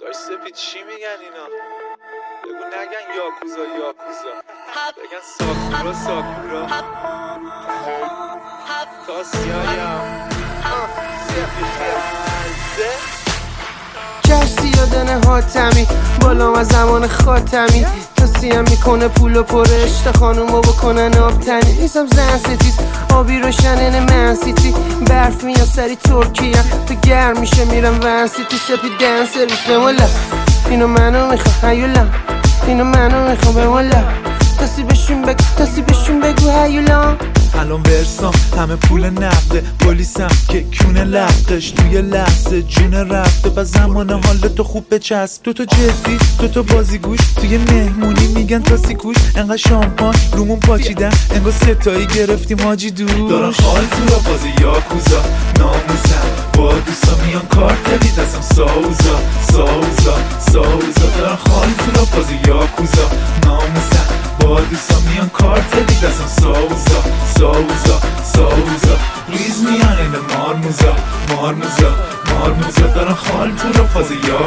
باش سپید چی میگن اینا؟ بگو نگن یاکوزا بگن ساکورا تاسیایم سپید خلزه کشتی یادنه حاتمی بالام از زمان خاتمی تاسیم میکنه پول و پرش تا خانومو بکنن آبتنی نیستم زن ستیز آبی روشنن من سیتی برف میاد سری ترکیه تو گرم میشه میرم ون سیتی سپید دن سرویس بمولا اینو منو میخوام هیولا اینو منو میخوام بمولا تاسی بشون بگو هیولا الان ورسام همه پول نقده پلیسم که کونه لقش توی لحظه جون رفته و زمان حالتو خوب بچسب دوتا جدی دوتا بازیگوش توی مهمونی میگن تاسی کوش انقدر شامپان رومون پاچیدن انگار ستایی گرفتیم حاجی دوش دارن خال تو را بازی یاکوزا ناموسم با دوستا میان کارتلی دستم ساوزا دارن خال تو را بازی یاکوزا ناموسم با دوستا میان کارتلی دستم ساوزا ریز میان این مارموزا دارن خال تو را فاز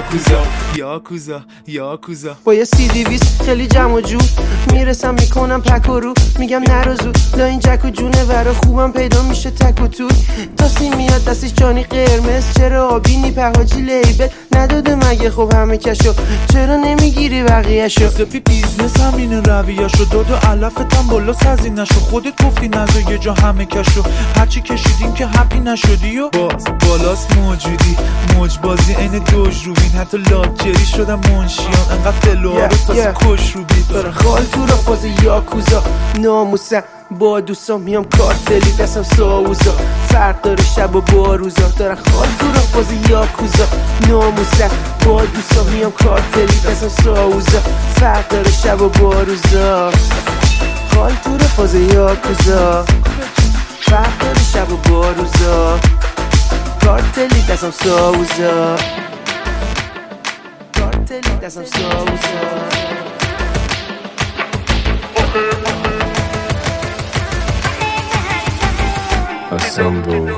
یاکوزا با یه CD20 خیلی جمع و جو میرسم میکنم پک و رو میگم نروزو لا این جک و جونه ورا خوبم پیدا میشه تک و توی تاسی میاد دستش جانی قرمز چرا آبی نیپه حاجی لیبل نداده مگه خب همه کشو چرا نمیگیری بقیهشو سپی بیزنس همینه رویهشو دادو علفتم بالا سزی نشو خودت گفتی نزا یه جا همه کشو هرچی کشیدیم که حقی نشدی و باز بالاست موجودی موج بازی این دوج رو بین حتی لاجری شدم منشیان انقدر فلوها رو تازه کش رو بید داره خال تو را فاز یاکوزا ناموسم با دوستان میام کارتلی دستم ساوزا فرق داره شب و باروزا داره خال تو را فاز یاکوزا ناموسم با دوستان میام کارتلی دستم ساوزا فرق داره شب و باروزا خال تو را فاز یاکوزا فرق داره شب و باروزا کارتلی دستم ساوزا کارتلی دستم ساوزا Assemble